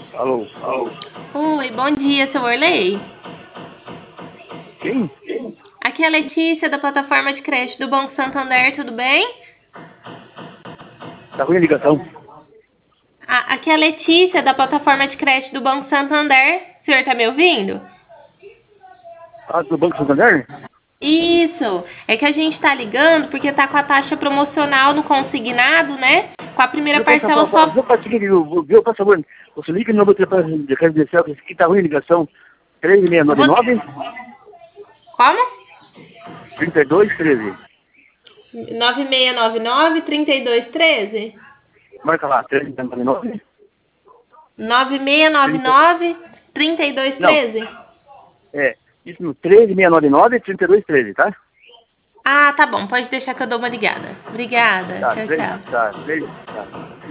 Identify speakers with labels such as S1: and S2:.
S1: Alô, alô.
S2: Oi, bom dia, seu Orley.
S1: Quem?
S2: Aqui é a Letícia da plataforma de creche do Banco Santander, tudo bem?
S1: Tá ruim a ligação?
S2: Aqui é a Letícia da plataforma de creche do Banco Santander. O senhor tá me ouvindo?
S1: Ah, do Banco Santander?
S2: Isso, é que a gente tá ligando porque tá com a taxa promocional no consignado, né? Com a primeira
S1: Viu, por
S2: parcela só.
S1: favor, viu, por favor, você liga no meu telefone de credencial, que esse aqui tá ruim a ligação.
S2: Você...
S1: 3699
S2: Como?
S1: 3213.
S2: 9699-3213?
S1: Marca lá, 3699. 30, não,
S2: 9699-3213?
S1: isso no 13699 3213, tá?
S2: Ah, tá bom, pode deixar que eu dou uma ligada. Obrigada,
S1: Tá,
S2: tchau,
S1: 3,
S2: tchau.
S1: tá, 3, tá.